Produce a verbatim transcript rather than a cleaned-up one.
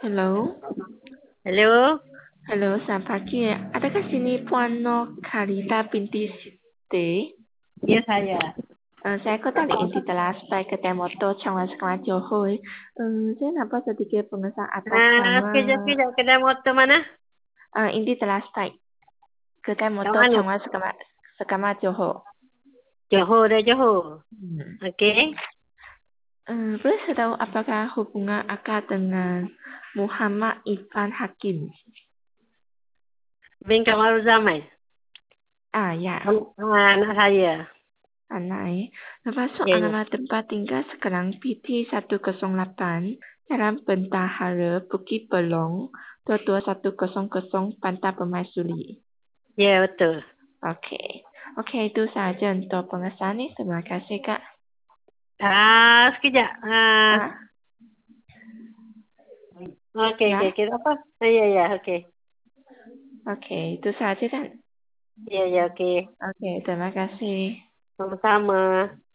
Halo, Halo, halo, selamat pagi. Adakah sini Puan Noh Karita binti Siti? ya saya. Eh, saya kota dari Inti telah sampai ke Temoto, Changwan Sekolah Johor. Eh, saya nampak sedikit pengesahan atas Nah, nama sekejap, sekejap. Kedai motor mana? eh, Inti telah sampai ke Kat Temoto, mana? Changwan Sekolah Sekolah Johor. Johor dah Johor. Hmm. Okey. Eh, boleh saya tahu apakah hubungan akak dengan Muhammad Irfan Hakim? Bin Kamarul Zaman. Ah, ya. Ah, anak saya. Anai, termasuk Ya, ya. alamat tempat tinggal sekarang P T seratus lapan, Jalan Bentahara, Bukit Belong, dua dua satu kosong kosong, Pantai Permaisuri. Ya, betul. Okey. Okey, itu sahaja untuk pengesahan ni. Terima kasih, Kak. Ah, sekejap. Ah, Ah, okey, okey, ya. okey. Apa? Ah, ya, ya, okey. Okey, itu sahaja kan? Ya, ya, okey. Okey, terima kasih. Sama-sama.